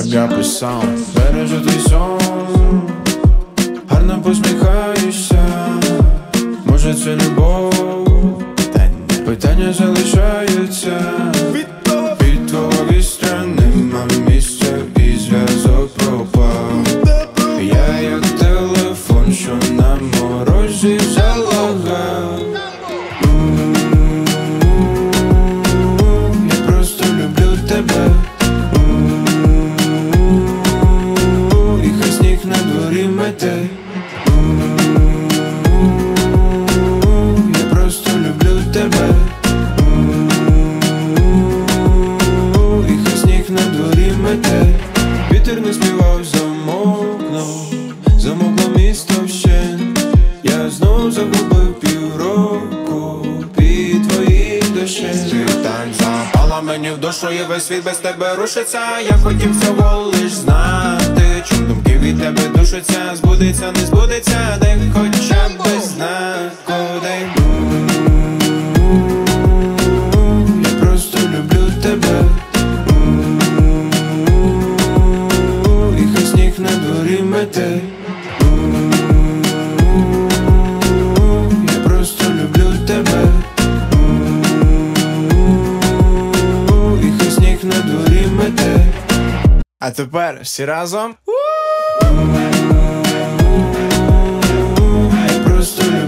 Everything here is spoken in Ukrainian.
я писав. Бережу твій сон, гарно посміхаєшся. Може це любов? Питання залишаються. Від твого відстань нема місця і зв'язок пропав. Я як телефон, що на морозі залагав. Я просто люблю тебе. І хай сніг на дворі мете. Я просто люблю тебе. І хай сніг на дворі мете. Вітер не співав, замовкнув. Замокло місто вщент. Я знов загубив півроку під твоїх дощем. Світань запала мені в душу, і весь світ без тебе рушиться. Я хотів всього лиш знати, чим думки від тебе душаться. Збудеться, не збудеться, дай хоча б без знаку, дай. Я просто люблю тебе. І хай сніг на дворі мете. Я просто люблю тебе. І хай сніг на дворі мете. А тепер всі разом. Я просто люблю